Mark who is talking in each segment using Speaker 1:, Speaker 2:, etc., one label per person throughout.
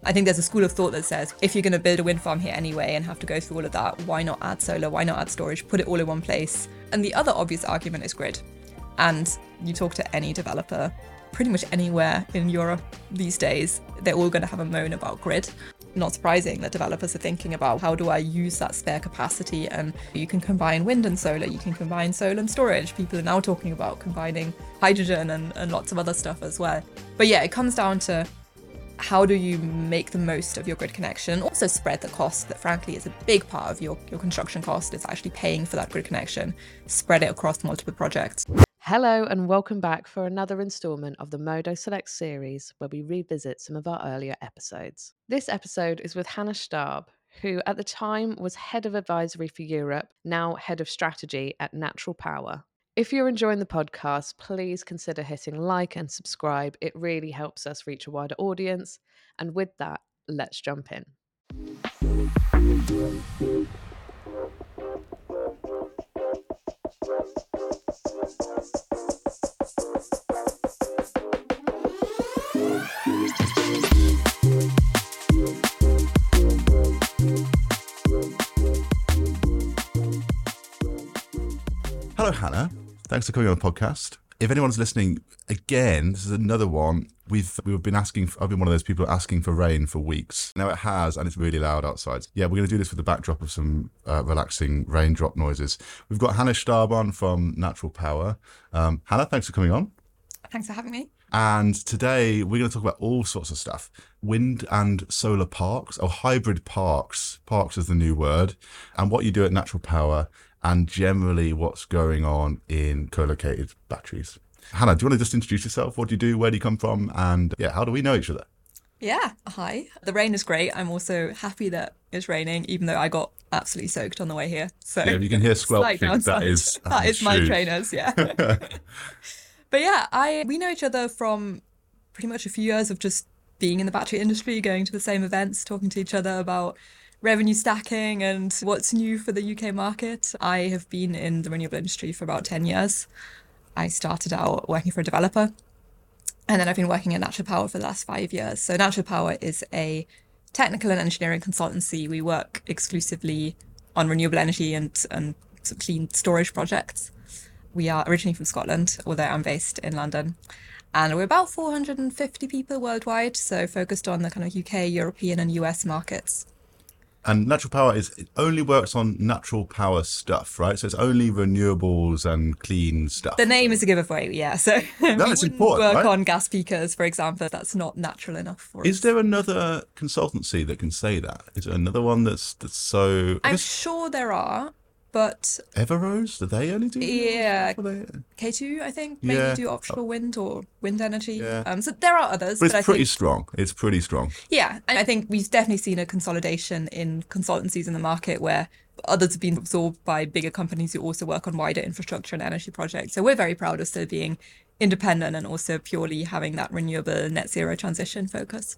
Speaker 1: I think there's a school of thought that says if you're going to build a wind farm here anyway and have to go through all of that, why not add solar? Why not add storage? Put it all in one place. And the other obvious argument is grid. And you talk to any developer, pretty much anywhere in Europe these days, they're all going to have a moan about grid. Not surprising that developers are thinking about how do I use that spare capacity, and you can combine wind and solar, you can combine solar and storage. People are now talking about combining hydrogen and lots of other stuff as well. But yeah, it comes down to how do you make the most of your grid connection? Also spread the cost that frankly is a big part of your construction cost. It's actually paying for that grid connection. Spread it across multiple projects.
Speaker 2: Hello and welcome back for another instalment of the Modo Select series where we revisit some of our earlier episodes. This episode is with Hannah Staab, who at the time was Head of Advisory for Europe, now Head of Strategy at Natural Power. If you're enjoying the podcast, please consider hitting like and subscribe. It really helps us reach a wider audience. And with that, let's jump in.
Speaker 3: Hello, Hannah. Thanks for coming on the podcast. If anyone's listening, again, this is another one. I've been one of those people asking for rain for weeks. Now it has, and it's really loud outside. Yeah, we're going to do this with the backdrop of some relaxing raindrop noises. We've got Hannah Staab on from Natural Power. Hannah, thanks for coming on.
Speaker 1: Thanks for having me.
Speaker 3: And today we're going to talk about all sorts of stuff. Wind and solar parks, or hybrid parks. Parks is the new word. And what you do at Natural Power, and generally what's going on in co-located batteries. Hannah, do you want to just introduce yourself? What do you do? Where do you come from? And yeah, how do we know each other?
Speaker 1: Yeah, hi. The rain is great. I'm also happy that it's raining, even though I got absolutely soaked on the way here. So
Speaker 3: yeah, if you can hear squelching, that is
Speaker 1: my trainers, yeah. But yeah, we know each other from pretty much a few years of just being in the battery industry, going to the same events, talking to each other about revenue stacking and what's new for the UK market. I have been in the renewable industry for about 10 years. I started out working for a developer, and then I've been working at Natural Power for the last 5 years. So Natural Power is a technical and engineering consultancy. We work exclusively on renewable energy and sort of clean storage projects. We are originally from Scotland, although I'm based in London. And we're about 450 people worldwide, so focused on the kind of UK, European and US markets.
Speaker 3: And Natural Power it only works on natural power stuff, right? So it's only renewables and clean stuff.
Speaker 1: The name is a giveaway, yeah. So
Speaker 3: that's important,
Speaker 1: work
Speaker 3: right?
Speaker 1: on gas peakers, for example. That's not natural enough for us.
Speaker 3: Is there another consultancy that can say that? Is there another one that's so...
Speaker 1: I'm sure there are, but...
Speaker 3: Everose? Do they only do...
Speaker 1: Yeah. K2, I think, maybe do offshore wind or wind energy.
Speaker 3: Yeah.
Speaker 1: So there are others.
Speaker 3: But it's pretty strong. It's pretty strong.
Speaker 1: Yeah. And I think we've definitely seen a consolidation in consultancies in the market where others have been absorbed by bigger companies who also work on wider infrastructure and energy projects. So we're very proud of still being independent and also purely having that renewable net zero transition focus.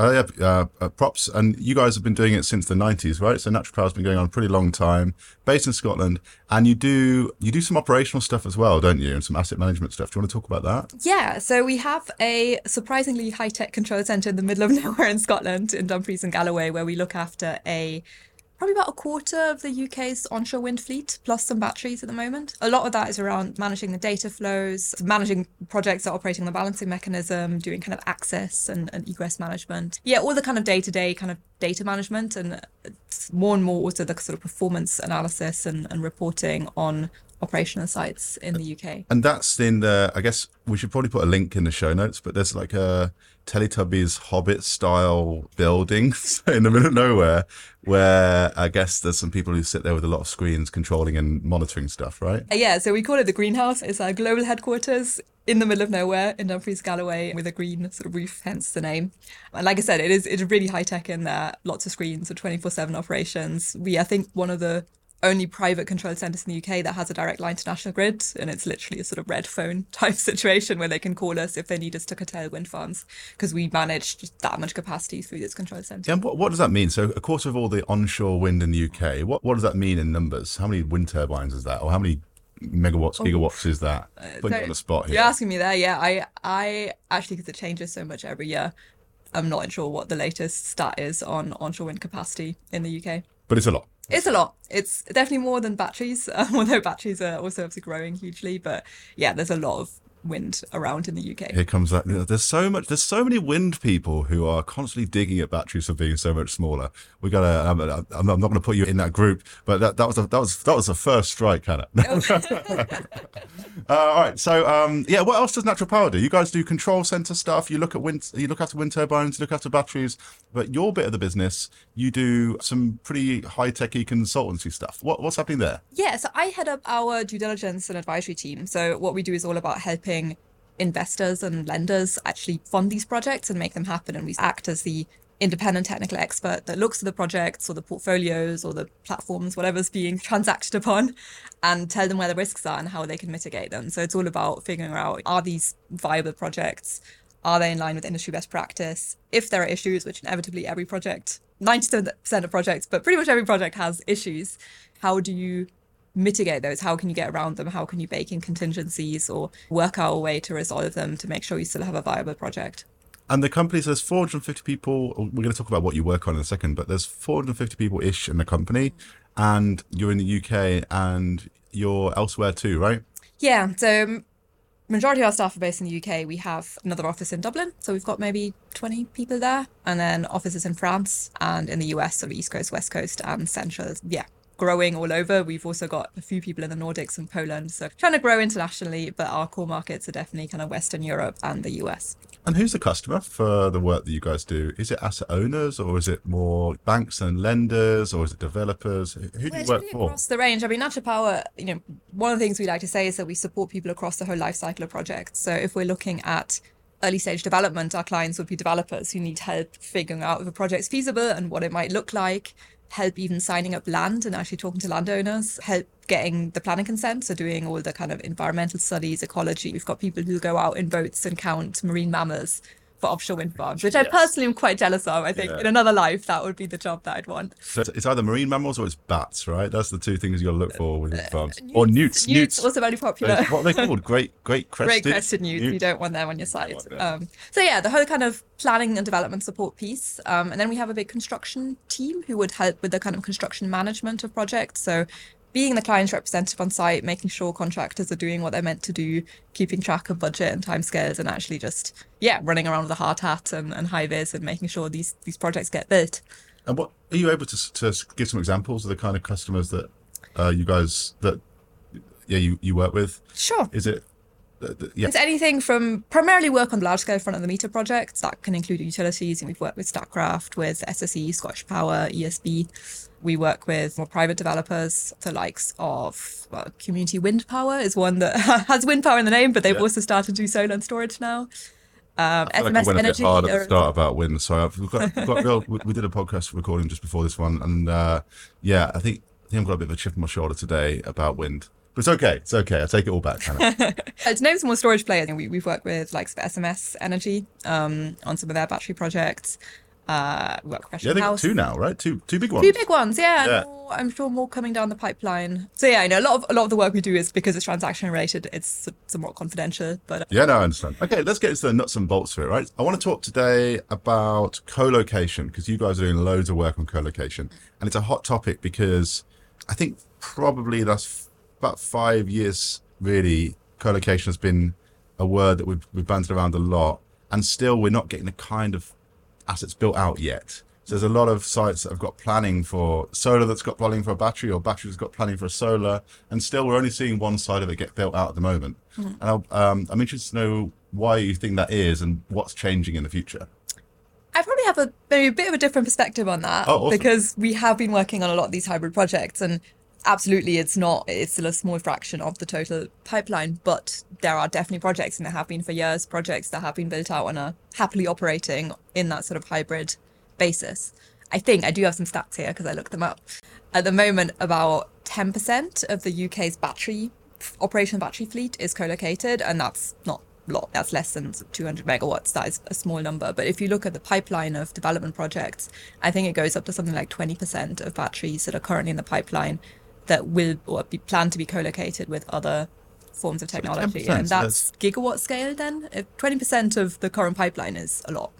Speaker 3: Props. And you guys have been doing it since the 90s, right? So Natural Power's been going on a pretty long time, based in Scotland. And you do some operational stuff as well, don't you? And some asset management stuff. Do you want to talk about that?
Speaker 1: Yeah. So we have a surprisingly high-tech control centre in the middle of nowhere in Scotland, in Dumfries and Galloway, where we look after probably about a quarter of the UK's onshore wind fleet, plus some batteries at the moment. A lot of that is around managing the data flows, managing projects that are operating on the balancing mechanism, doing kind of access and egress management. Yeah, all the kind of day-to-day kind of data management, and more and more also the sort of performance analysis and reporting on operational sites in the UK.
Speaker 3: And that's in I guess we should probably put a link in the show notes, but there's like a Teletubbies Hobbit style building in the middle of nowhere where I guess there's some people who sit there with a lot of screens controlling and monitoring stuff, right?
Speaker 1: Yeah, so we call it the greenhouse. It's our global headquarters in the middle of nowhere in Dumfries, Galloway, with a green sort of roof, hence the name. And like I said, it's really high tech in there, lots of screens, so 24/7 operations. We, I think, one of the only private control centres in the UK that has a direct line to National Grid, and it's literally a sort of red phone type situation where they can call us if they need us to curtail wind farms, because we manage just that much capacity through this control centre.
Speaker 3: Yeah, what does that mean? So a quarter of all the onshore wind in the UK, what does that mean in numbers? How many wind turbines is that, or how many megawatts, gigawatts is that? Putting you on the spot here.
Speaker 1: You're asking me there, yeah. I actually, because it changes so much every year, I'm not sure what the latest stat is on onshore wind capacity in the UK.
Speaker 3: But it's a lot.
Speaker 1: It's a lot. It's definitely more than batteries, although batteries are also obviously growing hugely. But yeah, there's a lot of wind around in the UK.
Speaker 3: Here comes that. There's so many wind people who are constantly digging at batteries for being so much smaller. We gotta. I'm not going to put you in that group, but that was the first strike, Hannah. All right. So yeah, what else does Natural Power do? You guys do control center stuff. You look at wind. You look after wind turbines. You look after batteries. But your bit of the business, you do some pretty high-techy consultancy stuff. What's happening there?
Speaker 1: Yeah, so I head up our due diligence and advisory team. So what we do is all about helping investors and lenders actually fund these projects and make them happen. And we act as the independent technical expert that looks at the projects or the portfolios or the platforms, whatever's being transacted upon, and tell them where the risks are and how they can mitigate them. So it's all about figuring out, are these viable projects? Are they in line with industry best practice? If there are issues, which inevitably every project, 97% of projects, but pretty much every project has issues, how do you mitigate those? How can you get around them? How can you bake in contingencies or work out a way to resolve them to make sure you still have a viable project?
Speaker 3: And the companies, there's 450 people. We're going to talk about what you work on in a second, but there's 450 people-ish in the company, and you're in the UK and you're elsewhere too, right?
Speaker 1: Yeah, so majority of our staff are based in the UK. We have another office in Dublin, so we've got maybe 20 people there, and then offices in France and in the US, so East Coast, West Coast, and Central. Yeah, growing all over. We've also got a few people in the Nordics and Poland, so trying to grow internationally, but our core markets are definitely kind of Western Europe and the US.
Speaker 3: And who's the customer for the work that you guys do? Is it asset owners, or is it more banks and lenders, or is it developers? Who do you work
Speaker 1: really
Speaker 3: for?
Speaker 1: Across the range. I mean, Natural Power, one of the things we like to say is that we support people across the whole life cycle of projects. So if we're looking at early stage development, our clients would be developers who need help figuring out if a project's feasible and what it might look like, help even signing up land and actually talking to landowners, help getting the planning consent, so doing all the kind of environmental studies, ecology. We've got people who go out in boats and count marine mammals for offshore wind farms, which I personally am quite jealous of. I think in another life, that would be the job that I'd want.
Speaker 3: So it's either marine mammals or it's bats, right? That's the two things you got to look for with wind farms. Or newts.
Speaker 1: Newts also very popular.
Speaker 3: What are they called? Great crested?
Speaker 1: Great crested newts. You don't want them on your site. So yeah, the whole kind of planning and development support piece. And then we have a big construction team who would help with the kind of construction management of projects. So being the client's representative on site, making sure contractors are doing what they're meant to do, keeping track of budget and timescales, and actually just, running around with a hard hat and high vis and making sure these projects get built.
Speaker 3: And what are you able to give some examples of the kind of customers that you guys you work with?
Speaker 1: Sure.
Speaker 3: Is it?
Speaker 1: It's anything from primarily work on large scale front of the meter projects that can include utilities, and we've worked with Statkraft, with SSE, Scottish Power, ESB. We work with more private developers, the likes of Community Wind Power is one that has wind power in the name, but they've also started to do solar and storage now.
Speaker 3: SMS like Energy. Hard at the start about wind, so we did a podcast recording just before this one, and I think I've got a bit of a chip on my shoulder today about wind. But it's okay. It's okay. I take it all back, Hannah.
Speaker 1: To name some more storage players, we've worked with likes of SMS Energy on some of their battery projects. We work with
Speaker 3: they got two now, right? Two big ones.
Speaker 1: Two big ones, yeah. More, I'm sure more coming down the pipeline. So yeah, I know a lot of the work we do is because it's transaction related. It's somewhat confidential, but
Speaker 3: I understand. Okay, let's get into the nuts and bolts of it, right? I want to talk today about co-location, because you guys are doing loads of work on co-location, and it's a hot topic because I think probably that's about 5 years, really, co-location has been a word that we've bandied around a lot, and still we're not getting the kind of assets built out yet. So there's a lot of sites that have got planning for solar, that's got planning for a battery, or battery that's got planning for a solar, and still we're only seeing one side of it get built out at the moment. And I'm interested to know why you think that is and what's changing in the future.
Speaker 1: I probably have maybe a bit of a different perspective on that, because we have been working on a lot of these hybrid projects, and absolutely, it's still a small fraction of the total pipeline, but there are definitely projects, and there have been for years, projects that have been built out and are happily operating in that sort of hybrid basis. I do have some stats here because I looked them up. At the moment, about 10% of the UK's operational battery fleet is co-located, and that's not a lot. That's less than 200 megawatts. That is a small number. But if you look at the pipeline of development projects, I think it goes up to something like 20% of batteries that are currently in the pipeline that will or be planned to be co-located with other forms of technology. And that's gigawatt scale then. If 20% of the current pipeline is a lot.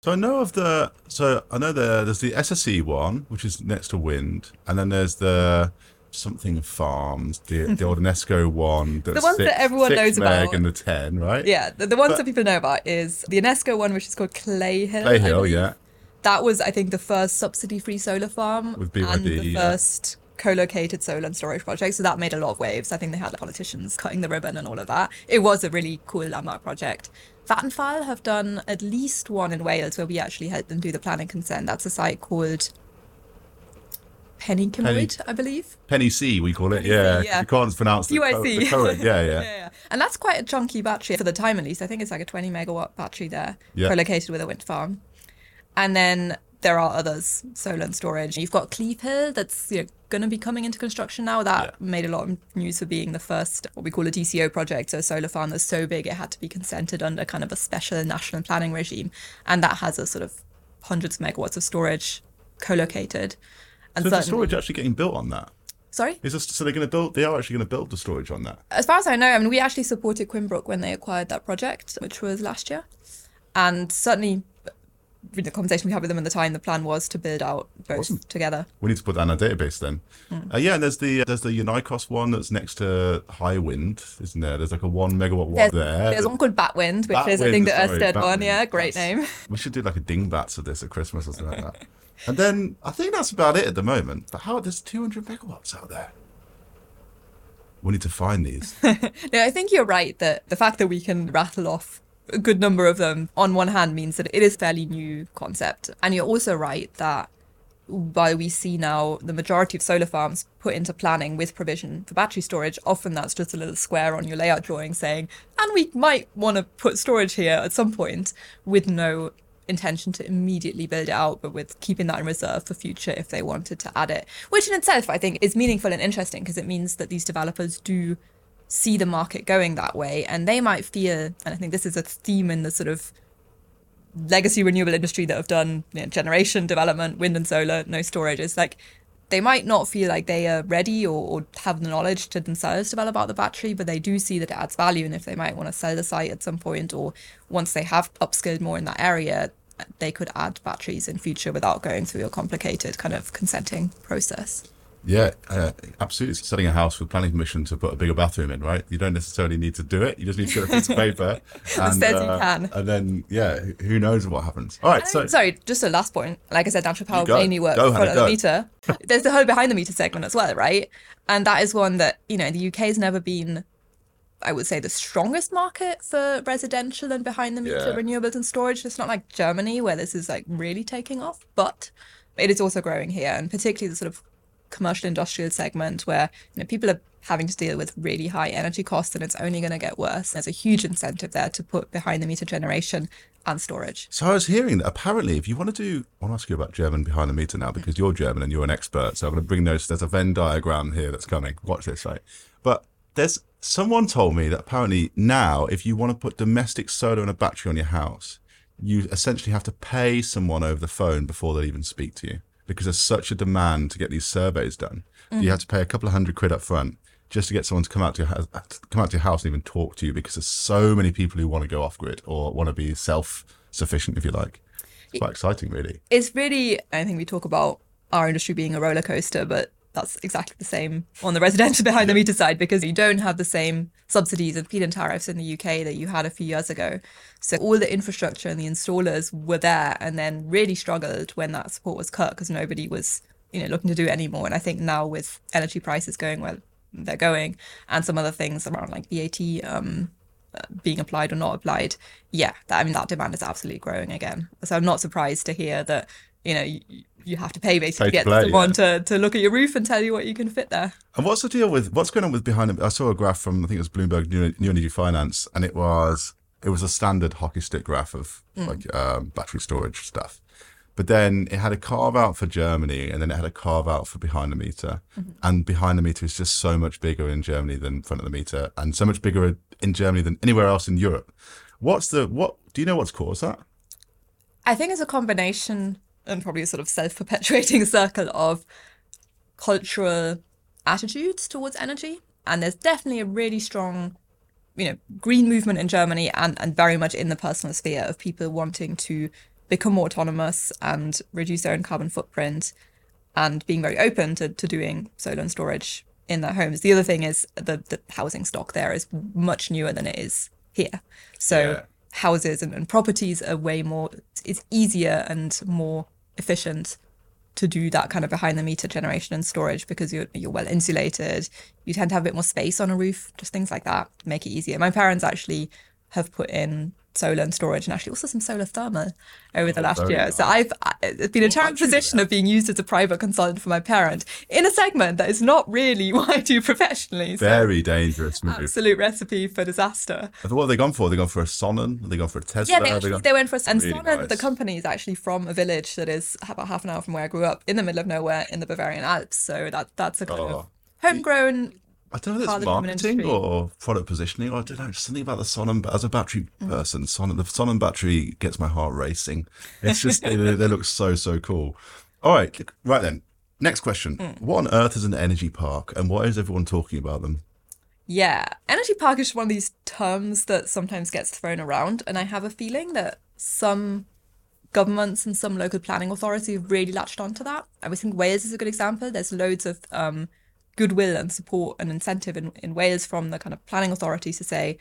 Speaker 3: So I know there's the SSE one, which is next to wind, and then there's the something farms, the old Enesco one. That's
Speaker 1: The ones that everyone knows about.
Speaker 3: and the 10, right?
Speaker 1: Yeah, the ones that people know about is the Enesco one, which is called Clay Hill.
Speaker 3: Clay Hill, yeah.
Speaker 1: That was, I think, the first subsidy-free solar farm
Speaker 3: With BYD,
Speaker 1: and the
Speaker 3: yeah.
Speaker 1: first co-located solar and storage project. So that made a lot of waves. I think they had the politicians cutting the ribbon and all of that. It was a really cool landmark project. Vattenfall have done at least one in Wales where we actually helped them do the planning consent. That's a site called Pennycymryd, I believe.
Speaker 3: Penny C, we call it.
Speaker 1: Penny
Speaker 3: Yeah.
Speaker 1: C, yeah.
Speaker 3: You can't pronounce the
Speaker 1: PYC.
Speaker 3: current. Yeah.
Speaker 1: Yeah. And that's quite a chunky battery for the time, at least. I think it's like a 20 megawatt battery there,
Speaker 3: Yeah.
Speaker 1: co-located with a wind farm. And then there are others, solar and storage. You've got Cleeve Hill that's going to be coming into construction now. That made a lot of news for being the first, what we call a DCO project, so a solar farm that's so big it had to be consented under kind of a special national planning regime. And that has a sort of hundreds of megawatts of storage co-located. And
Speaker 3: So is the
Speaker 1: certainly-
Speaker 3: storage actually getting built on that?
Speaker 1: Sorry?
Speaker 3: So they're going to build? They are actually going to build the storage on that.
Speaker 1: As far as I know, I mean, we actually supported Quimbrook when they acquired that project, which was last year. And certainly, in the conversation we had with them at the time, the plan was to build out both together.
Speaker 3: We need to put that in our database then. Yeah, and there's the Unikos one that's next to High Wind, isn't there? There's like a 1 megawatt one there.
Speaker 1: There's one called Batwind, which is, I think, the Ørsted one. Yeah, great name.
Speaker 3: We should do like a dingbats of this at Christmas or something like that. And then I think that's about it at the moment. But there's 200 megawatts out there. We need to find these.
Speaker 1: No, I think you're right that the fact that we can rattle off a good number of them on one hand means that it is a fairly new concept. And you're also right that while we see now the majority of solar farms put into planning with provision for battery storage, often that's just a little square on your layout drawing saying, and we might want to put storage here at some point, with no intention to immediately build it out, but with keeping that in reserve for future if they wanted to add it. Which in itself, I think, is meaningful and interesting because it means that these developers do see the market going that way, and they might feel, and I think this is a theme in the sort of legacy renewable industry that have done generation development, wind and solar, no storage, is like they might not feel like they are ready or have the knowledge to themselves develop out the battery, but they do see that it adds value, and if they might want to sell the site at some point, or once they have upskilled more in that area, they could add batteries in future without going through a complicated kind of consenting process.
Speaker 3: Yeah, absolutely. It's setting a house with planning permission to put a bigger bathroom in, right? You don't necessarily need to do it. You just need to get a piece of paper.
Speaker 1: That says you can.
Speaker 3: And then, who knows what happens. All right,
Speaker 1: Sorry, just a last point. Like I said, natural power
Speaker 3: go.
Speaker 1: mainly works
Speaker 3: Go,
Speaker 1: front
Speaker 3: Hannah,
Speaker 1: of the meter. There's the whole behind the meter segment as well, right? And that is one that, the UK has never been, I would say, the strongest market for residential and behind the meter renewables and storage. It's not like Germany where this is like really taking off, but it is also growing here, and particularly the sort of commercial industrial segment where people are having to deal with really high energy costs, and it's only going to get worse. There's a huge incentive there to put behind the meter generation and storage.
Speaker 3: So I was hearing that apparently if you want to do, I want to ask you about German behind the meter now because you're German and you're an expert. So I'm going to bring there's a Venn diagram here that's coming. Watch this, right? But someone told me that apparently now if you want to put domestic solar and a battery on your house, you essentially have to pay someone over the phone before they'll even speak to you, because there's such a demand to get these surveys done. You have to pay a couple of £100 up front just to get someone to come out to your house and even talk to you, because there's so many people who want to go off grid or want to be self-sufficient, if you like. It's quite exciting, really.
Speaker 1: It's really, I think we talk about our industry being a roller coaster, but that's exactly the same on the residential behind the meter side, because you don't have the same subsidies and feed-in tariffs in the UK that you had a few years ago. So all the infrastructure and the installers were there and then really struggled when that support was cut because nobody was looking to do it anymore. And I think now with energy prices going where they're going and some other things around like VAT being applied or not applied, that demand is absolutely growing again. So I'm not surprised to hear that you have to pay basically to get someone to look at your roof and tell you what you can fit there.
Speaker 3: And what's the deal with what's going on with behind it? I saw a graph from, I think it was Bloomberg New Energy Finance, and it was a standard hockey stick graph of battery storage stuff. But then it had a carve out for Germany, and then it had a carve out for behind the meter. Mm-hmm. And behind the meter is just so much bigger in Germany than front of the meter, and so much bigger in Germany than anywhere else in Europe. Do you know what's caused that?
Speaker 1: I think it's a combination, and probably a sort of self-perpetuating circle of cultural attitudes towards energy. And there's definitely a really strong, green movement in Germany and very much in the personal sphere of people wanting to become more autonomous and reduce their own carbon footprint, and being very open to doing solar and storage in their homes. The other thing is the housing stock there is much newer than it is here. So houses and properties are way more, it's easier and more efficient to do that kind of behind the meter generation and storage, because you're well insulated. You tend to have a bit more space on a roof, just things like that make it easier. My parents actually have put in solar and storage, and actually also some solar thermal over the last year.
Speaker 3: Nice.
Speaker 1: So it's been a challenging position of being used as a private consultant for my parent in a segment that is not really what I do professionally. So
Speaker 3: Very dangerous move.
Speaker 1: absolute recipe for disaster.
Speaker 3: What have they gone for? They gone for a Sonnen? Have they gone for a Tesla?
Speaker 1: Yeah, they went for and
Speaker 3: Really
Speaker 1: Sonnen,
Speaker 3: nice.
Speaker 1: the company is actually from a village that is about half an hour from where I grew up, in the middle of nowhere in the Bavarian Alps. So that's a kind of homegrown.
Speaker 3: I don't know if
Speaker 1: part
Speaker 3: it's
Speaker 1: of the German
Speaker 3: marketing
Speaker 1: industry.
Speaker 3: or product positioning, or I don't know, just something about the Sonnen. But as a battery person, the Sonnen battery gets my heart racing. It's just, they look so cool. All right then. Next question. What on earth is an energy park, and why is everyone talking about them?
Speaker 1: Yeah, energy park is one of these terms that sometimes gets thrown around, and I have a feeling that some governments and some local planning authorities have really latched onto that. I think Wales is a good example. There's loads of goodwill and support and incentive in Wales from the kind of planning authorities to say,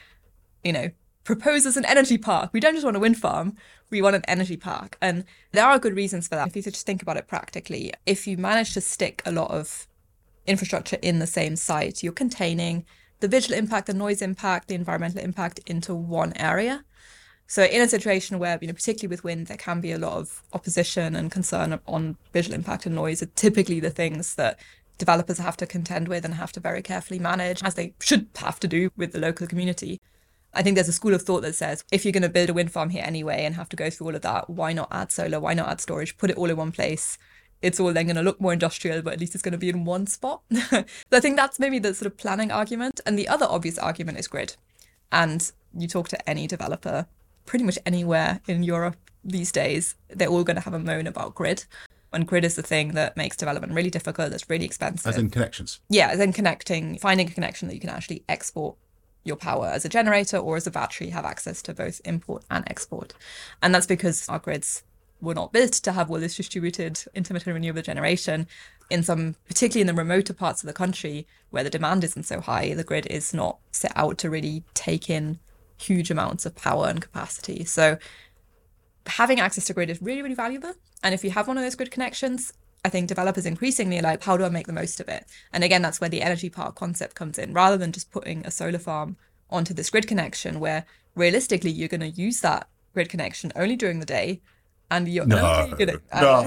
Speaker 1: propose as an energy park. We don't just want a wind farm, we want an energy park. And there are good reasons for that. If you just think about it practically, if you manage to stick a lot of infrastructure in the same site, you're containing the visual impact, the noise impact, the environmental impact into one area. So in a situation where, particularly with wind, there can be a lot of opposition and concern on visual impact and noise, are typically the things that developers have to contend with and have to very carefully manage, as they should have to do with the local community. I think there's a school of thought that says, if you're going to build a wind farm here anyway and have to go through all of that, why not add solar? Why not add storage? Put it all in one place. It's all then going to look more industrial, but at least it's going to be in one spot. So I think that's maybe the sort of planning argument. And the other obvious argument is grid. And you talk to any developer, pretty much anywhere in Europe these days, they're all going to have a moan about grid. And grid is the thing that makes development really difficult. It's really expensive.
Speaker 3: As in connections.
Speaker 1: Yeah, as in finding a connection that you can actually export your power as a generator or as a battery, have access to both import and export. And that's because our grids were not built to have all this distributed intermittent renewable generation. Particularly in the remoter parts of the country where the demand isn't so high, the grid is not set out to really take in huge amounts of power and capacity. So having access to grid is really, really valuable. And if you have one of those grid connections, I think developers increasingly are like, how do I make the most of it? And again, that's where the energy park concept comes in, rather than just putting a solar farm onto this grid connection, where realistically you're going to use that grid connection only during the day, and you're only going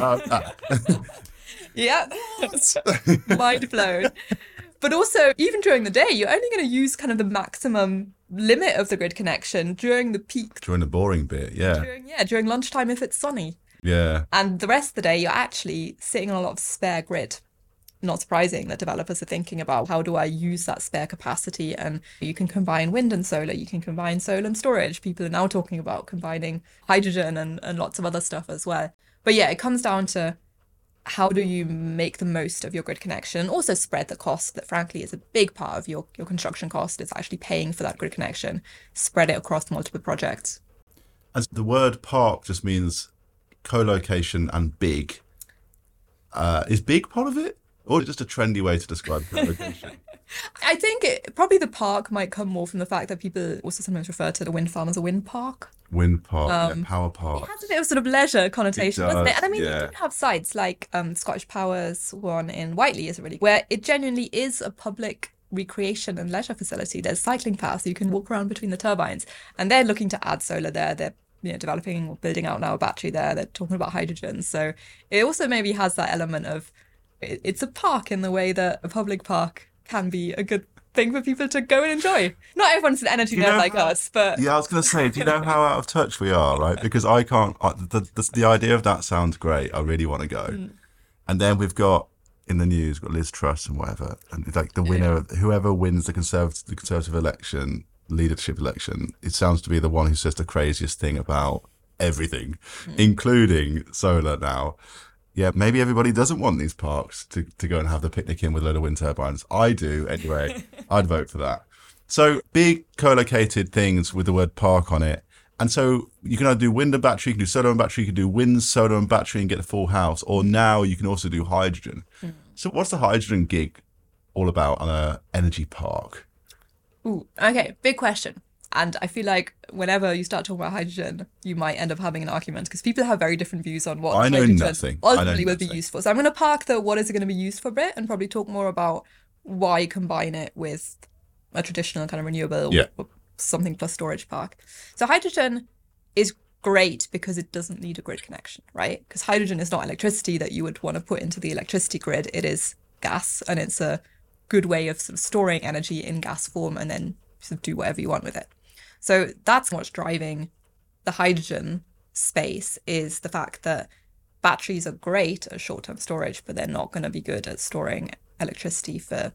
Speaker 1: to... Yeah, mind blown. But also, even during the day, you're only going to use kind of the maximum limit of the grid connection during the peak.
Speaker 3: During the boring bit, yeah.
Speaker 1: During lunchtime if it's sunny.
Speaker 3: Yeah.
Speaker 1: And the rest of the day, you're actually sitting on a lot of spare grid. Not surprising that developers are thinking about, how do I use that spare capacity? And you can combine wind and solar, you can combine solar and storage. People are now talking about combining hydrogen and lots of other stuff as well. But yeah, it comes down to, how do you make the most of your grid connection? Also spread the cost that frankly is a big part of your construction cost. It's actually paying for that grid connection. Spread it across multiple projects.
Speaker 3: As the word park just means co-location and big. Is big part of it? Or just a trendy way to describe co-location?
Speaker 1: I think probably the park might come more from the fact that people also sometimes refer to the wind farm as a wind park.
Speaker 3: Wind park, power park.
Speaker 1: It has a bit of sort of leisure connotation, doesn't it? And I mean,
Speaker 3: yeah.
Speaker 1: you do have sites like Scottish Power's one in Whiteley is really, where it genuinely is a public recreation and leisure facility. There's cycling paths, you can walk around between the turbines, and they're looking to add solar there. They're developing or building out now a battery there. They're talking about hydrogen. So it also maybe has that element of, it's a park in the way that a public park can be a good thing for people to go and enjoy. Not everyone's an energy nerd like us, but...
Speaker 3: Yeah, I was going to say, do you know how out of touch we are, right? Because I can't... The idea of that sounds great. I really want to go. And then we've got, in the news, got Liz Truss and whatever. And it's like the winner, whoever wins the Conservative election, leadership election, it sounds to be the one who says the craziest thing about everything, including solar now. Yeah, maybe everybody doesn't want these parks to go and have the picnic in with a load of wind turbines. I do, anyway. I'd vote for that. So big co-located things with the word park on it. And so you can either do wind and battery, you can do solar and battery, you can do wind, solar and battery and get a full house, or now you can also do hydrogen. So what's the hydrogen gig all about on an energy park?
Speaker 1: Ooh, okay, big question. And I feel like whenever you start talking about hydrogen, you might end up having an argument because people have very different views on what
Speaker 3: I know
Speaker 1: hydrogen
Speaker 3: nothing.
Speaker 1: ultimately will be used for. So I'm going to park the what is it going to be used for bit and probably talk more about why combine it with a traditional kind of renewable or something plus storage park. So hydrogen is great because it doesn't need a grid connection, right? Because hydrogen is not electricity that you would want to put into the electricity grid. It is gas, and it's a good way of sort of storing energy in gas form and then sort of do whatever you want with it. So that's what's driving the hydrogen space, is the fact that batteries are great at short-term storage, but they're not going to be good at storing electricity for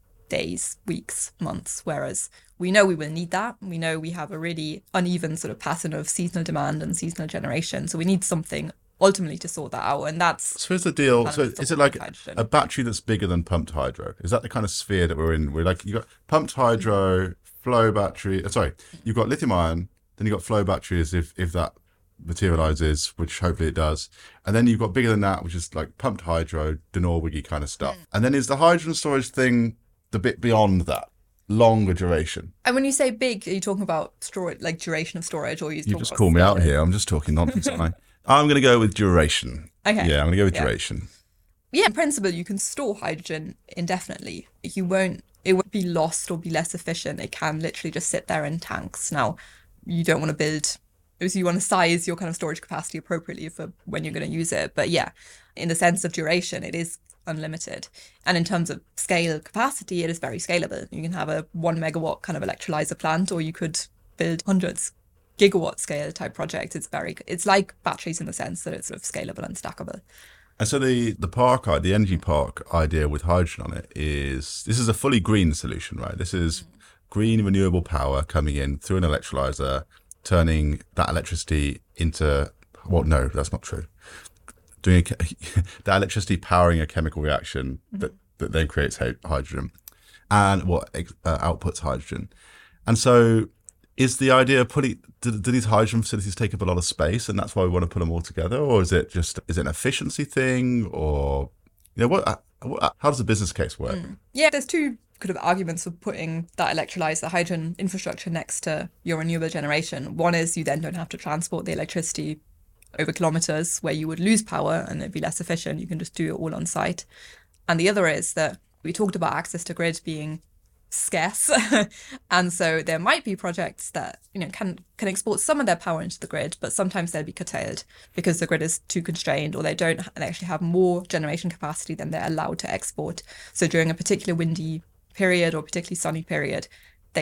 Speaker 1: days, weeks, months, whereas we know we will need that. We know we have a really uneven sort of pattern of seasonal demand and seasonal generation, so we need something ultimately to sort that out, and that's...
Speaker 3: So here's the deal. So is it like a battery that's bigger than pumped hydro? Is that the kind of sphere that we're in? We're like, you've got pumped hydro, flow battery, you've got lithium ion, then you've got flow batteries if that materializes, which hopefully it does. And then you've got bigger than that, which is like pumped hydro, de Norwigi kind of stuff. And then is the hydrogen storage thing the bit beyond that? Longer duration.
Speaker 1: And when you say big, are you talking about storage, like duration of storage, or
Speaker 3: you just call me out here? I'm just talking nonsense, aren't I? I'm going to go with duration.
Speaker 1: Okay.
Speaker 3: Yeah, I'm going to go with duration.
Speaker 1: Yeah, in principle, you can store hydrogen indefinitely. It won't be lost or be less efficient. It can literally just sit there in tanks. Now, you don't want to you want to size your kind of storage capacity appropriately for when you're going to use it. But yeah, in the sense of duration, it is unlimited. And in terms of scale capacity, it is very scalable. You can have a 1 megawatt kind of electrolyzer plant, or you could build hundreds gigawatt scale type projects. It's like batteries in the sense that it's sort of scalable and stackable.
Speaker 3: And so the energy park idea with hydrogen on it this is a fully green solution, right? This is green renewable power coming in through an electrolyzer, turning that electricity into, well, no, that's not true. Doing that electricity powering a chemical reaction that then creates hydrogen and outputs hydrogen. And so is the idea of do these hydrogen facilities take up a lot of space and that's why we want to put them all together? Or is it an efficiency thing? Or, how does the business case work?
Speaker 1: Yeah, there's two kind of arguments for putting that electrolyzer, the hydrogen infrastructure next to your renewable generation. One is you then don't have to transport the electricity over kilometers where you would lose power and it'd be less efficient. You can just do it all on site. And the other is that we talked about access to grid being scarce. And so there might be projects that, can export some of their power into the grid, but sometimes they'll be curtailed because the grid is too constrained, or they actually have more generation capacity than they're allowed to export. So during a particular windy period or particularly sunny period, they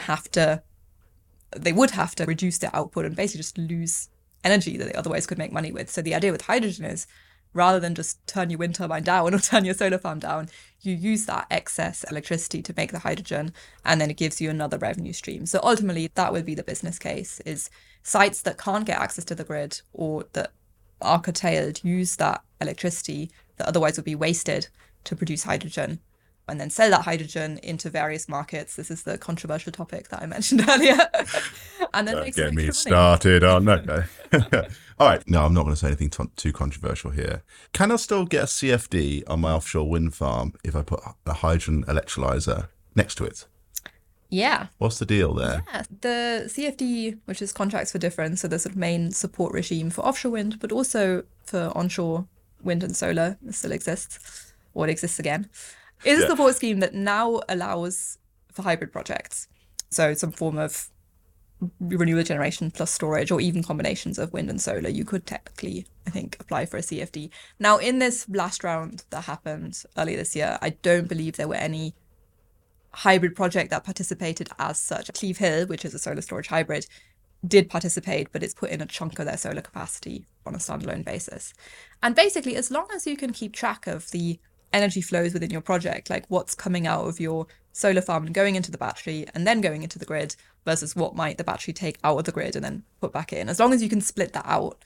Speaker 1: would have to reduce their output and basically just lose energy that they otherwise could make money with. So the idea with hydrogen is, rather than just turn your wind turbine down or turn your solar farm down, you use that excess electricity to make the hydrogen, and then it gives you another revenue stream. So ultimately, that will be the business case, is sites that can't get access to the grid or that are curtailed use that electricity that otherwise would be wasted to produce hydrogen, and then sell that hydrogen into various markets. This is the controversial topic that I mentioned earlier. And then
Speaker 3: get me started on that. All right. No, I'm not going to say anything too controversial here. Can I still get a CFD on my offshore wind farm if I put a hydrogen electrolyzer next to it?
Speaker 1: Yeah.
Speaker 3: What's the deal there?
Speaker 1: Yeah. The CFD, which is contracts for difference, so the sort of main support regime for offshore wind, but also for onshore wind and solar, it still exists, or it exists again. It is a support scheme that now allows for hybrid projects. So some form of renewable generation plus storage, or even combinations of wind and solar. You could technically, I think, apply for a CFD. Now, in this last round that happened earlier this year, I don't believe there were any hybrid project that participated as such. Cleve Hill, which is a solar storage hybrid, did participate, but it's put in a chunk of their solar capacity on a standalone basis. And basically, as long as you can keep track of the energy flows within your project, like what's coming out of your solar farm and going into the battery and then going into the grid versus what might the battery take out of the grid and then put back in. As long as you can split that out,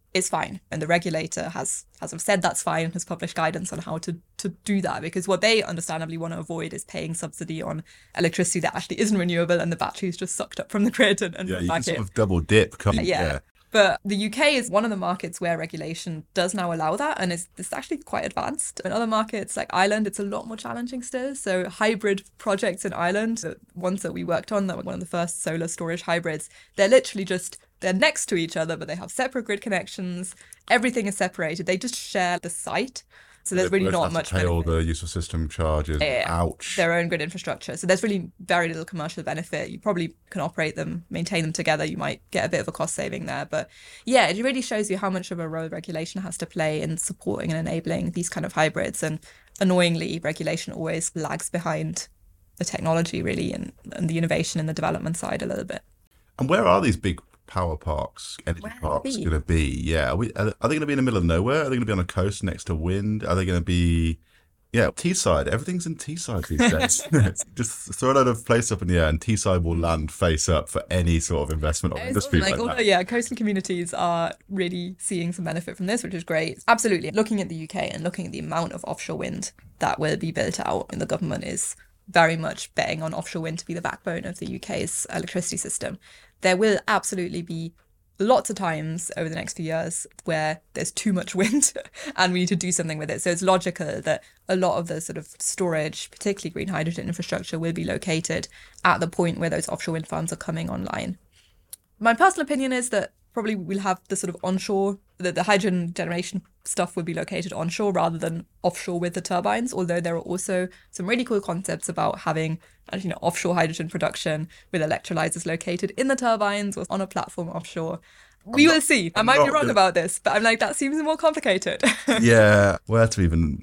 Speaker 1: is fine. And the regulator has said that's fine, has published guidance on how to do that, because what they understandably want to avoid is paying subsidy on electricity that actually isn't renewable and the battery is just sucked up from the grid and
Speaker 3: you
Speaker 1: back
Speaker 3: can
Speaker 1: in.
Speaker 3: sort of double dip, can't you?
Speaker 1: Yeah. But the UK is one of the markets where regulation does now allow that, and it's actually quite advanced. In other markets like Ireland, it's a lot more challenging still. So hybrid projects in Ireland, the ones that we worked on, that were one of the first solar storage hybrids, they're literally they're next to each other, but they have separate grid connections. Everything is separated. They just share the site. So there's really not much
Speaker 3: pay
Speaker 1: benefit.
Speaker 3: all the useful system charges. Ouch.
Speaker 1: Their own grid infrastructure. So there's really very little commercial benefit. You probably can operate them, maintain them together. You might get a bit of a cost saving there. But yeah, it really shows you how much of a role regulation has to play in supporting and enabling these kind of hybrids. And annoyingly, regulation always lags behind the technology, really, and the innovation and the development side a little bit.
Speaker 3: And where are these big power parks, energy parks going to be? Yeah, are they going to be in the middle of nowhere? Are they going to be on a coast next to wind? Are they going to be, Teesside? Everything's in Teesside these days. Just throw a load of place up in the air and Teesside will land face up for any sort of investment or industry like that.
Speaker 1: Yeah, coastal communities are really seeing some benefit from this, which is great. Absolutely. Looking at the UK and looking at the amount of offshore wind that will be built out, and the government is very much betting on offshore wind to be the backbone of the UK's electricity system. There will absolutely be lots of times over the next few years where there's too much wind and we need to do something with it. So it's logical that a lot of the sort of storage, particularly green hydrogen infrastructure, will be located at the point where those offshore wind farms are coming online. My personal opinion is that probably we'll have the sort of onshore, the hydrogen generation stuff will be located onshore rather than offshore with the turbines, although there are also some really cool concepts about having offshore hydrogen production with electrolyzers located in the turbines or on a platform offshore. We will see. I might be wrong about this, but I'm like, that seems more complicated.
Speaker 3: Yeah, where to even,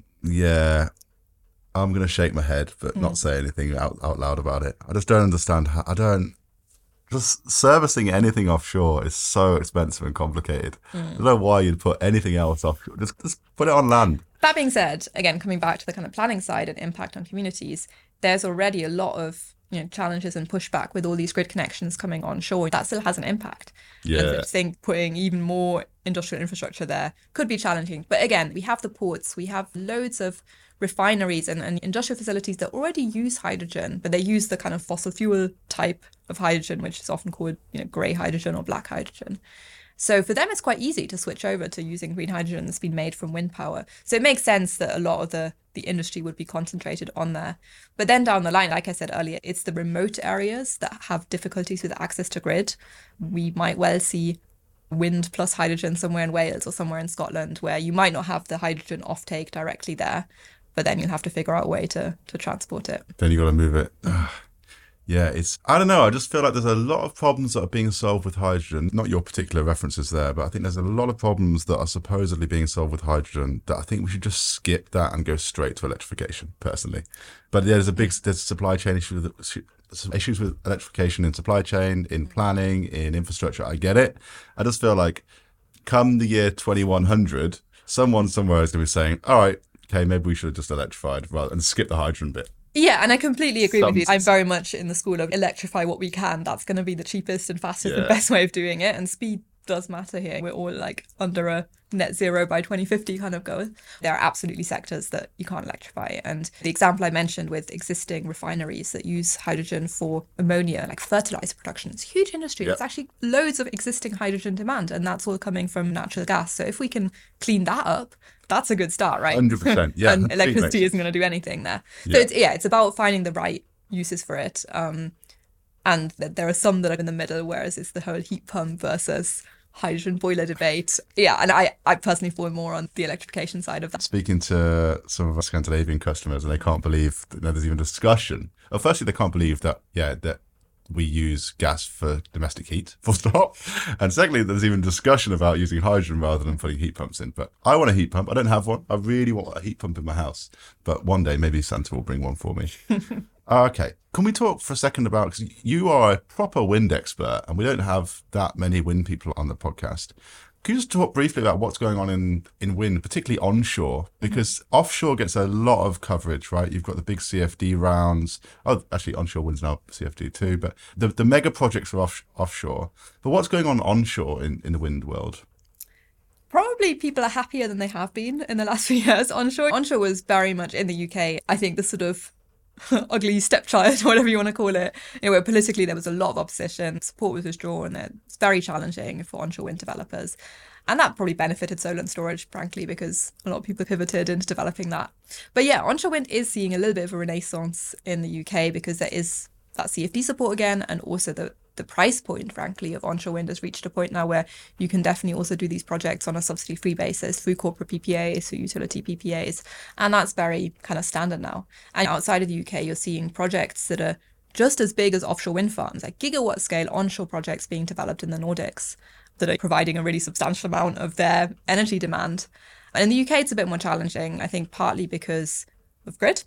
Speaker 3: I'm going to shake my head, but not say anything out loud about it. I just don't understand just servicing anything offshore is so expensive and complicated. I don't know why you'd put anything else offshore. Just put it on land.
Speaker 1: That being said, again, coming back to the kind of planning side and impact on communities, there's already a lot of challenges and pushback with all these grid connections coming onshore. That still has an impact.
Speaker 3: Yeah.
Speaker 1: And I think putting even more industrial infrastructure there could be challenging. But again, we have the ports, we have loads of refineries and industrial facilities that already use hydrogen, but they use the kind of fossil fuel type of hydrogen, which is often called grey hydrogen or black hydrogen. So for them, it's quite easy to switch over to using green hydrogen that's been made from wind power. So it makes sense that a lot of the industry would be concentrated on there. But then down the line, like I said earlier, it's the remote areas that have difficulties with access to grid. We might well see wind plus hydrogen somewhere in Wales or somewhere in Scotland where you might not have the hydrogen offtake directly there, but then you'll have to figure out a way to transport it.
Speaker 3: Then you got to move it. Yeah, I don't know. I just feel like there's a lot of problems that are being solved with hydrogen. Not your particular references there, but I think there's a lot of problems that are supposedly being solved with hydrogen that I think we should just skip that and go straight to electrification, personally. But yeah, there's supply chain issues with electrification in supply chain, in planning, in infrastructure. I get it. I just feel like come the year 2100, someone somewhere is going to be saying, all right, okay, maybe we should have just electrified and skip the hydrogen bit.
Speaker 1: Yeah, and I completely agree with you. I'm very much in the school of electrify what we can. That's going to be the cheapest and fastest and best way of doing it. And speed does matter here. We're all like under a net zero by 2050 kind of goal. There are absolutely sectors that you can't electrify. And the example I mentioned with existing refineries that use hydrogen for ammonia, like fertilizer production, it's a huge industry. There's actually loads of existing hydrogen demand, and that's all coming from natural gas. So if we can clean that up, that's a good start, right?
Speaker 3: 100%, yeah.
Speaker 1: And electricity isn't going to do anything there. So it's about finding the right uses for it. And there are some that are in the middle, whereas it's the whole heat pump versus hydrogen boiler debate. Yeah, and I personally fall more on the electrification side of that.
Speaker 3: Speaking to some of our Scandinavian customers, and they can't believe that there's even discussion. Well, firstly, they can't believe that we use gas for domestic heat, full stop. And secondly, there's even discussion about using hydrogen rather than putting heat pumps in. But I want a heat pump. I don't have one. I really want a heat pump in my house. But one day, maybe Santa will bring one for me. Okay. Can we talk for a second about, because you are a proper wind expert and we don't have that many wind people on the podcast. Can you just talk briefly about what's going on in wind, particularly onshore? Because offshore gets a lot of coverage, right? You've got the big CFD rounds. Oh, actually, onshore wind's now CFD too. But the mega projects are offshore. But what's going on onshore in the wind world?
Speaker 1: probably people are happier than they have been in the last few years. Onshore was very much in the UK, I think, the sort of ugly stepchild, whatever you want to call it, where politically there was a lot of opposition, support was withdrawn, and it's very challenging for onshore wind developers. And that probably benefited solar and storage, frankly, because a lot of people pivoted into developing that. But yeah, onshore wind is seeing a little bit of a renaissance in the UK because there is that CFD support again, and also the price point, frankly, of onshore wind has reached a point now where you can definitely also do these projects on a subsidy-free basis through corporate PPAs, through utility PPAs, and that's very kind of standard now. And outside of the UK, you're seeing projects that are just as big as offshore wind farms, like gigawatt-scale onshore projects being developed in the Nordics that are providing a really substantial amount of their energy demand. And in the UK, it's a bit more challenging, I think partly because of grid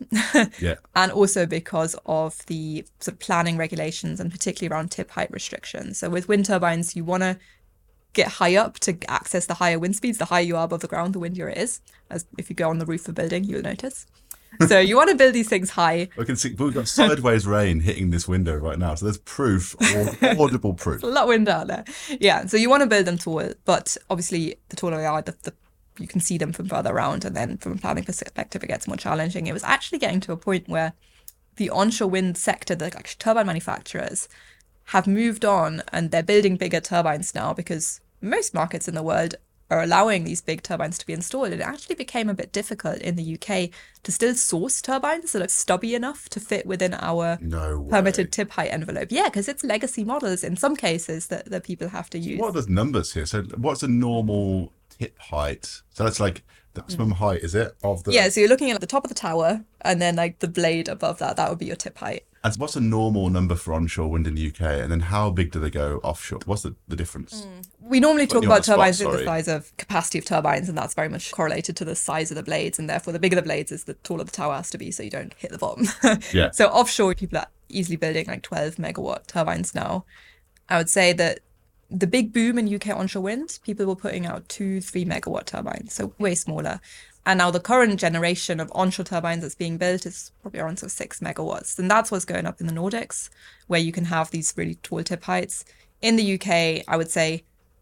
Speaker 1: and also because of the sort of planning regulations and particularly around tip height restrictions. So with wind turbines, you want to get high up to access the higher wind speeds. The higher you are above the ground, the windier it is. As if you go on the roof of a building, you'll notice. So you want to build these things high.
Speaker 3: I can see we've got sideways rain hitting this window right now. So there's proof, or audible proof.
Speaker 1: There's a lot of wind out there. Yeah, so you want to build them tall, but obviously the taller they are, you can see them from further around, and then from a planning perspective it gets more challenging. It was actually getting to a point where the onshore wind sector, the turbine manufacturers, have moved on and they're building bigger turbines now because most markets in the world are allowing these big turbines to be installed. It actually became a bit difficult in the UK to still source turbines that are stubby enough to fit within our permitted tip height envelope. Yeah, because it's legacy models in some cases that people have to use.
Speaker 3: What are the numbers here? So what's a normal tip height? So that's like the maximum height, is it?
Speaker 1: Yeah, so you're looking at the top of the tower and then like the blade above that would be your tip height.
Speaker 3: And what's a normal number for onshore wind in the UK? And then how big do they go offshore? What's the difference?
Speaker 1: We normally talk about turbines in the size of capacity of turbines, and that's very much correlated to the size of the blades, and therefore the bigger the blades is the taller the tower has to be so you don't hit the bottom.
Speaker 3: Yeah.
Speaker 1: So offshore, people are easily building like 12 megawatt turbines now. I would say that the big boom in UK onshore wind, people were putting out 2-3 megawatt turbines, so way smaller. And now the current generation of onshore turbines that's being built is probably around 6 megawatts. And that's what's going up in the Nordics, where you can have these really tall tip heights. In the UK, I would say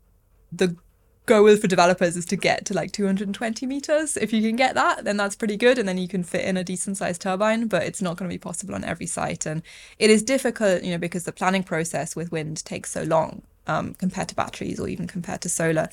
Speaker 1: the goal for developers is to get to like 220 meters. If you can get that, then that's pretty good. And then you can fit in a decent sized turbine, but it's not going to be possible on every site. And it is difficult, because the planning process with wind takes so long. Compared to batteries or even compared to solar.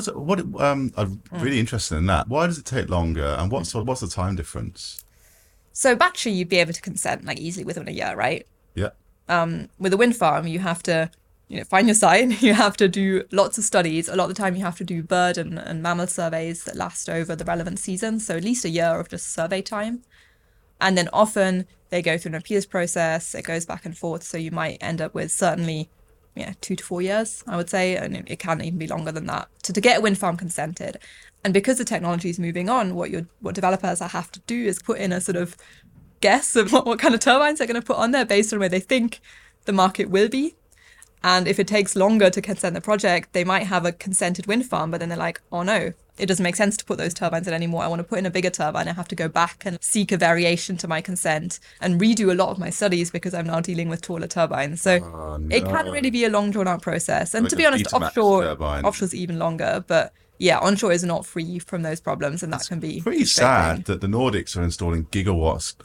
Speaker 1: I'm really interested in that. Why does it take longer, and what's the time difference? So battery, you'd be able to consent like easily within a year, right?
Speaker 3: Yeah.
Speaker 1: With a wind farm, you have to, find your site. You have to do lots of studies. A lot of the time, you have to do bird and mammal surveys that last over the relevant season. So at least a year of just survey time, and then often they go through an appeals process. It goes back and forth. So you might end up with certainly 2 to 4 years, I would say, and it can even be longer than that. So to get a wind farm consented, and because the technology is moving on, what developers have to do is put in a sort of guess of what kind of turbines they're going to put on there based on where they think the market will be. And if it takes longer to consent the project, they might have a consented wind farm, but then they're like, oh no, it doesn't make sense to put those turbines in anymore. I want to put in a bigger turbine. I have to go back and seek a variation to my consent and redo a lot of my studies because I'm now dealing with taller turbines. So It can really be a long drawn out process. And to be honest, offshore's even longer, but yeah, onshore is not free from those problems, and that can be
Speaker 3: pretty sad that the Nordics are installing gigawatts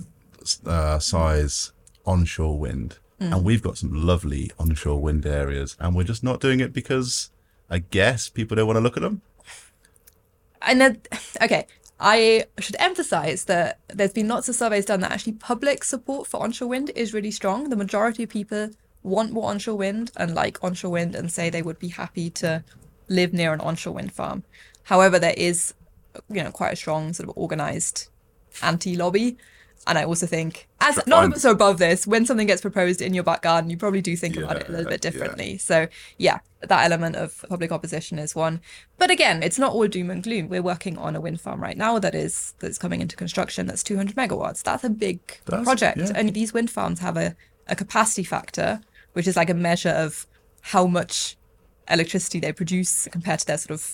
Speaker 3: size onshore wind. And we've got some lovely onshore wind areas, and we're just not doing it because I guess people don't want to look at them.
Speaker 1: And then, okay, I should emphasize that there's been lots of surveys done that actually public support for onshore wind is really strong. The majority of people want more onshore wind and like onshore wind and say they would be happy to live near an onshore wind farm. However, there is, quite a strong sort of organized anti-lobby. And I also think, as none of us are above this, when something gets proposed in your back garden, you probably do think about it a little bit differently. Yeah. So yeah, that element of public opposition is one. But again, it's not all doom and gloom. We're working on a wind farm right now that's coming into construction that's 200 megawatts. That's a big project. Yeah. And these wind farms have a capacity factor, which is like a measure of how much electricity they produce compared to their sort of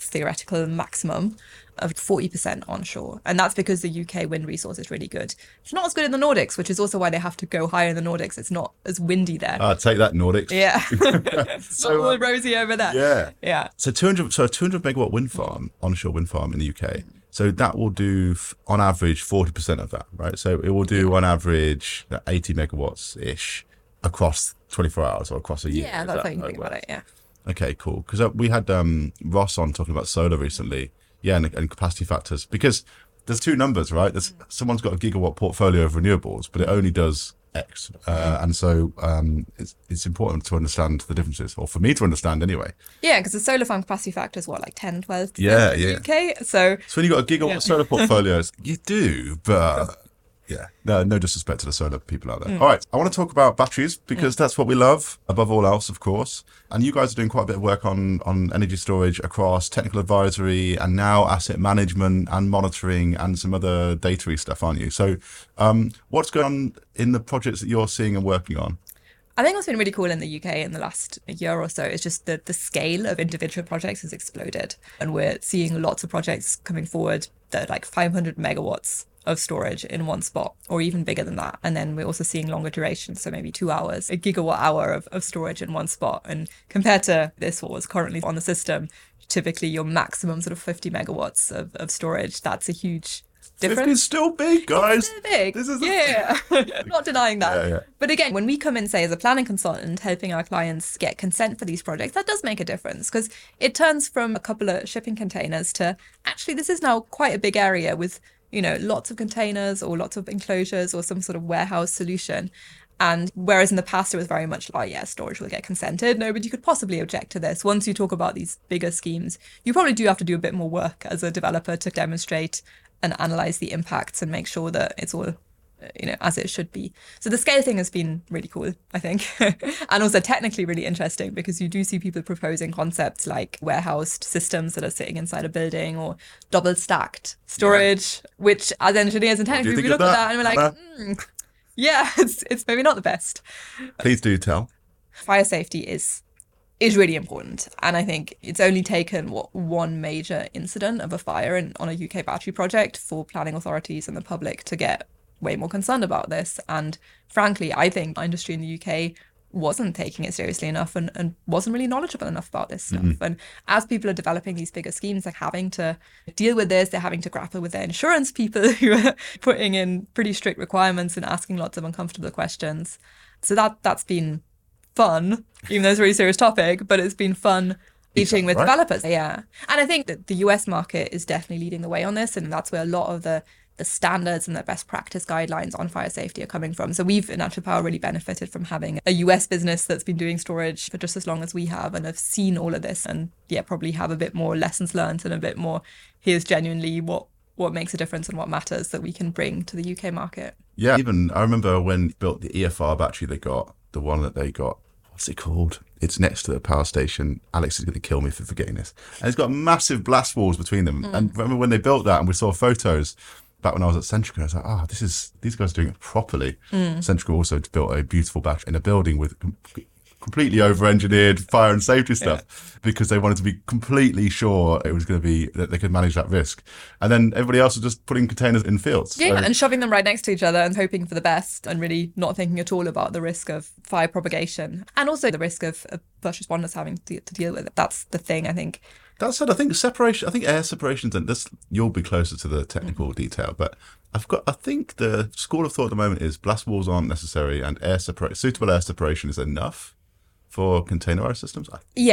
Speaker 1: theoretical maximum of 40% onshore. And that's because the UK wind resource is really good. It's not as good in the Nordics, which is also why they have to go higher in the Nordics. It's not as windy there.
Speaker 3: Take that, Nordics.
Speaker 1: Yeah. It's not all rosy over there.
Speaker 3: Yeah.
Speaker 1: Yeah.
Speaker 3: So a 200 megawatt wind farm, onshore wind farm in the UK. So that will do, on average, 40% of that, right? So it will do, on average, 80 megawatts-ish across 24 hours or across a year.
Speaker 1: Yeah, that's how you think about it, yeah.
Speaker 3: Okay, cool. Because we had Ross on talking about solar recently. Yeah, and capacity factors. Because there's two numbers, right? Someone's got a gigawatt portfolio of renewables, but it only does X. And so it's important to understand the differences, or for me to understand anyway.
Speaker 1: Yeah, because the solar farm capacity factor is what, like 10, 12%
Speaker 3: Yeah,
Speaker 1: in
Speaker 3: yeah.
Speaker 1: the UK? So
Speaker 3: when you've got a gigawatt solar portfolios, you do, but yeah, no disrespect to the solar people out there. All right, I want to talk about batteries because that's what we love above all else, of course. And you guys are doing quite a bit of work on energy storage across technical advisory and now asset management and monitoring and some other data-y stuff, aren't you? So what's going on in the projects that you're seeing and working on?
Speaker 1: I think what's been really cool in the UK in the last year or so is just the scale of individual projects has exploded. And we're seeing lots of projects coming forward that are like 500 megawatts of storage in one spot, or even bigger than that. And then we're also seeing longer durations, so maybe 2 hours, a gigawatt hour of storage in one spot. And compared to this, what was currently on the system, typically your maximum sort of 50 megawatts of storage, that's a huge difference.
Speaker 3: It's still big, guys.
Speaker 1: It's still big.
Speaker 3: This is
Speaker 1: yeah. Not denying that.
Speaker 3: Yeah.
Speaker 1: But again, when we come in, say, as a planning consultant, helping our clients get consent for these projects, that does make a difference because it turns from a couple of shipping containers to actually this is now quite a big area with, lots of containers or lots of enclosures or some sort of warehouse solution. And whereas in the past it was very much like, yeah, storage will get consented. Nobody could possibly object to this. Once you talk about these bigger schemes, you probably do have to do a bit more work as a developer to demonstrate and analyze the impacts and make sure that it's all, as it should be. So the scale thing has been really cool, I think. And also technically really interesting because you do see people proposing concepts like warehoused systems that are sitting inside a building or double stacked storage, which as engineers and technically we look at that and we're like, yeah, it's maybe not the best.
Speaker 3: Please do tell.
Speaker 1: Fire safety is really important. And I think it's only taken one major incident of a fire on a UK battery project for planning authorities and the public to get way more concerned about this. And frankly, I think our industry in the UK wasn't taking it seriously enough and wasn't really knowledgeable enough about this stuff. And as people are developing these bigger schemes, they're having to deal with this, they're having to grapple with their insurance people who are putting in pretty strict requirements and asking lots of uncomfortable questions. So that's been fun, even though it's a really serious topic, but it's been fun teaching with developers. Yeah. And I think that the US market is definitely leading the way on this, and that's where a lot of the standards and the best practice guidelines on fire safety are coming from. So we've in Natural Power really benefited from having a US business that's been doing storage for just as long as we have and have seen all of this and probably have a bit more lessons learned and a bit more here's genuinely what makes a difference and what matters that we can bring to the UK market.
Speaker 3: Yeah, even I remember when they built the EFR battery they got, the one that they got, what's it called? It's next to the power station. Alex is going to kill me for forgetting this. And it's got massive blast walls between them. And remember when they built that and we saw photos back when I was at Centrica, I was like, these guys are doing it properly. Centrica also built a beautiful battery in a building with completely over-engineered fire and safety stuff because they wanted to be completely sure it was going to be that they could manage that risk. And then everybody else was just putting containers in fields.
Speaker 1: Yeah, and shoving them right next to each other and hoping for the best and really not thinking at all about the risk of fire propagation and also the risk of first responders having to deal with it. That's the thing, I think.
Speaker 3: That said, I think air separations, and this you'll be closer to the technical detail, but I think the school of thought at the moment is blast walls aren't necessary and suitable air separation is enough for containerized systems.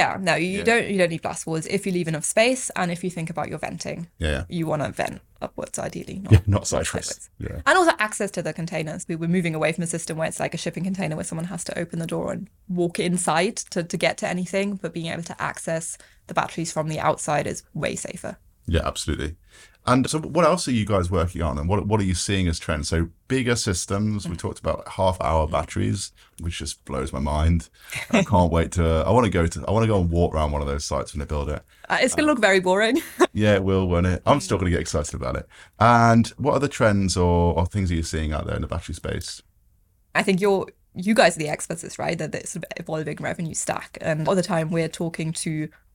Speaker 1: You don't need blast walls if you leave enough space and if you think about your venting. You want to vent upwards ideally,
Speaker 3: not sideways.
Speaker 1: And also access to the containers. We were moving away from a system where it's like a shipping container where someone has to open the door and walk inside to get to anything, but being able to access the batteries from the outside is way safer.
Speaker 3: Yeah, absolutely. And so what else are you guys working on and what are you seeing as trends? So bigger systems, we talked about half-hour batteries, which just blows my mind. I can't wait I want to go and walk around one of those sites when they build it.
Speaker 1: It's going to look very boring.
Speaker 3: Yeah, it will, won't it? I'm still going to get excited about it. And what other trends or things are you seeing out there in the battery space?
Speaker 1: I think you guys are the experts, right? That sort of evolving revenue stack. And all the time we're talking to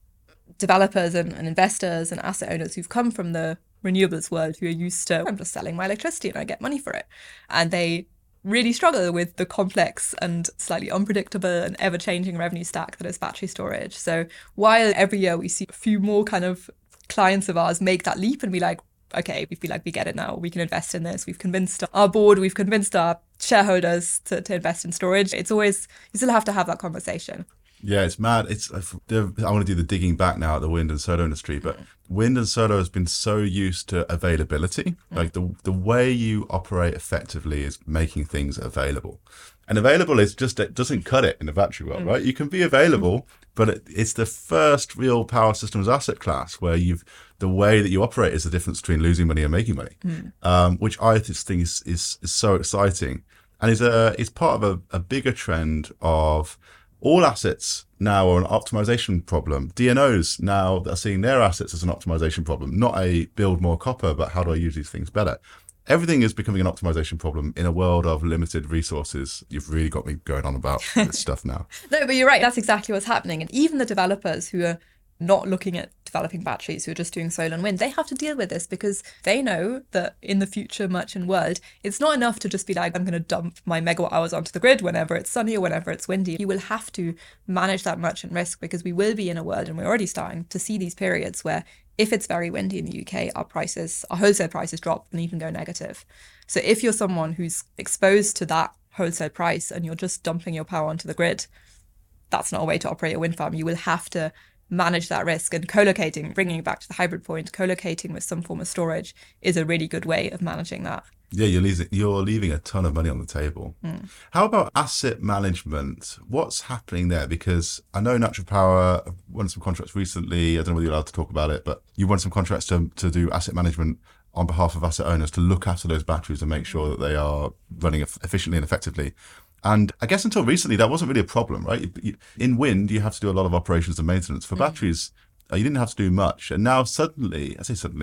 Speaker 1: developers and investors and asset owners who've come from the renewables world, who are used to, I'm just selling my electricity and I get money for it. And they really struggle with the complex and slightly unpredictable and ever-changing revenue stack that is battery storage. So while every year we see a few more kind of clients of ours make that leap and be like, okay, we feel like we get it now, we can invest in this, we've convinced our board, we've convinced our shareholders to invest in storage, it's always, you still have to have that conversation.
Speaker 3: Yeah, it's mad. I want to do the digging back now at the wind and solar industry, but wind and solar has been so used to availability. Like the way you operate effectively is making things available. And available is just, it doesn't cut it in the battery world, right? You can be available, but it's the first real power systems asset class where the way that you operate is the difference between losing money and making money, which I just think is so exciting. And is part of a bigger trend of all assets now are an optimization problem. DNOs now are seeing their assets as an optimization problem, not a build more copper, but how do I use these things better? Everything is becoming an optimization problem in a world of limited resources. You've really got me going on about this stuff now.
Speaker 1: No, but you're right. That's exactly what's happening. And even the developers who are not looking at developing batteries, who are just doing solar and wind, they have to deal with this because they know that in the future merchant world, it's not enough to just be like, I'm going to dump my megawatt hours onto the grid whenever it's sunny or whenever it's windy. You will have to manage that merchant risk because we will be in a world, and we're already starting to see these periods where if it's very windy in the UK, our wholesale prices drop and even go negative. So if you're someone who's exposed to that wholesale price and you're just dumping your power onto the grid, that's not a way to operate a wind farm. You will have to manage that risk, and co-locating, bringing it back to the hybrid point, co-locating with some form of storage is a really good way of managing that.
Speaker 3: Yeah, you're leaving a ton of money on the table. How about asset management? What's happening there? Because I know Natural Power won some contracts recently. I don't know whether you're allowed to talk about it, but you won some contracts to do asset management on behalf of asset owners to look after those batteries and make sure that they are running efficiently and effectively. And I guess until recently, that wasn't really a problem, right? In wind, you have to do a lot of operations and maintenance. For batteries, you didn't have to do much. And now suddenly,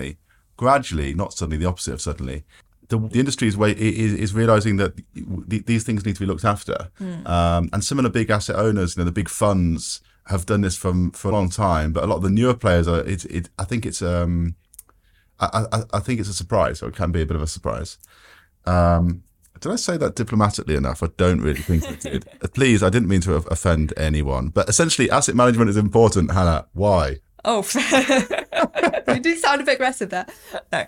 Speaker 3: gradually, not suddenly, the opposite of suddenly, the industry is realizing that these things need to be looked after. And some of the big asset owners, the big funds, have done this for a long time. But a lot of the newer players, I think it's a surprise, or it can be a bit of a surprise. Did I say that diplomatically enough? I don't really think I did. Please, I didn't mean to offend anyone. But essentially, asset management is important, Hannah. Why?
Speaker 1: Oh, you do sound a bit aggressive there. No.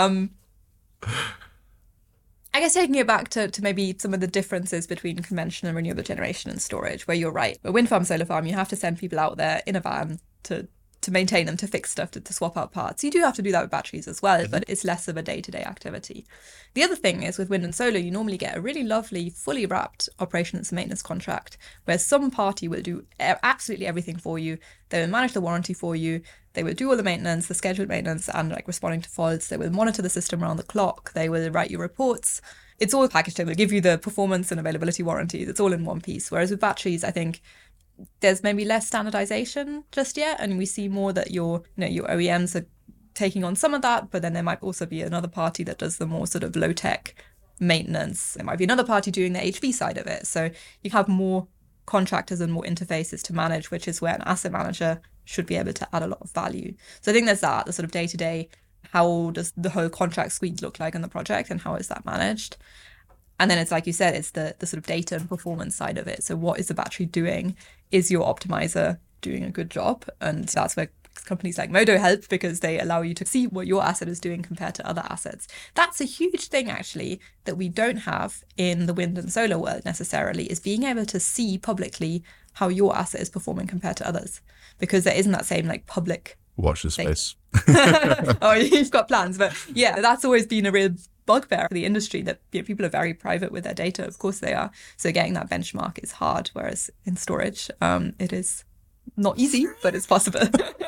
Speaker 1: I guess taking it back to maybe some of the differences between conventional and renewable generation and storage, where you're right. A wind farm, solar farm, you have to send people out there in a van to maintain them, to fix stuff, to swap out parts. You do have to do that with batteries as well, but it's less of a day-to-day activity. The other thing is with wind and solar, you normally get a really lovely, fully wrapped operations and maintenance contract where some party will do absolutely everything for you. They will manage the warranty for you. They will do all the maintenance, the scheduled maintenance, and responding to faults. They will monitor the system around the clock. They will write you reports. It's all packaged. They will give you the performance and availability warranties. It's all in one piece. Whereas with batteries, I think there's maybe less standardization just yet, and we see more that your OEMs are taking on some of that, but then there might also be another party that does the more sort of low-tech maintenance. There might be another party doing the HV side of it. So you have more contractors and more interfaces to manage, which is where an asset manager should be able to add a lot of value. So I think there's that, the sort of day-to-day, how does the whole contract suite look like on the project and how is that managed? And then it's like you said, it's the sort of data and performance side of it. So what is the battery doing? Is your optimizer doing a good job? And that's where companies like Modo help, because they allow you to see what your asset is doing compared to other assets. That's a huge thing, actually, that we don't have in the wind and solar world necessarily, is being able to see publicly how your asset is performing compared to others, because there isn't that same public
Speaker 3: watch this space.
Speaker 1: Oh, you've got plans. But yeah, that's always been a real bugbear for the industry, that people are very private with their data. Of course they are. So getting that benchmark is hard, whereas in storage, it is not easy, but it's possible.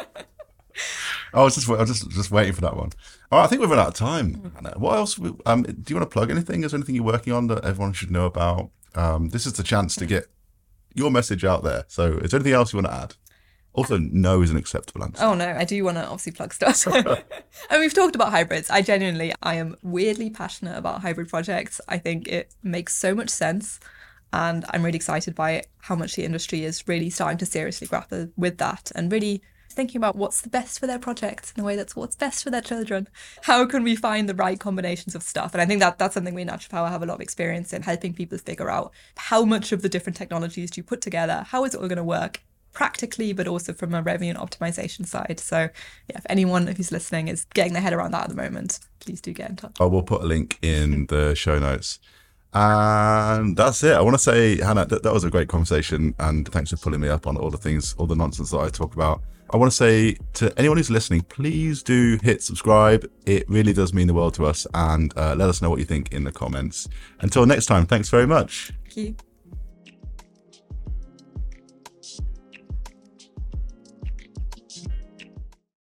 Speaker 3: I was just waiting for that one. All right, I think we've run out of time. What else? Do you want to plug anything? Is there anything you're working on that everyone should know about? This is the chance to get your message out there. So is there anything else you want to add? Also, no is an acceptable answer.
Speaker 1: Oh, no, I do want to obviously plug stuff. And we've talked about hybrids. I am weirdly passionate about hybrid projects. I think it makes so much sense. And I'm really excited by how much the industry is really starting to seriously grapple with that and really thinking about what's the best for their project in a way that's what's best for their children. How can we find the right combinations of stuff? And I think that's something we in Natural Power have a lot of experience in, helping people figure out how much of the different technologies do you put together, how is it all going to work practically, but also from a revenue and optimization side. So yeah, if anyone who's listening is getting their head around that at the moment, please do get in touch.
Speaker 3: I will put a link in the show notes. And that's it. I want to say, Hannah, that was a great conversation, and thanks for pulling me up on all the things, all the nonsense that I talk about. I want to say to anyone who's listening, please do hit subscribe. It really does mean the world to us, and let us know what you think in the comments. Until next time, thanks very much.
Speaker 1: Thank you.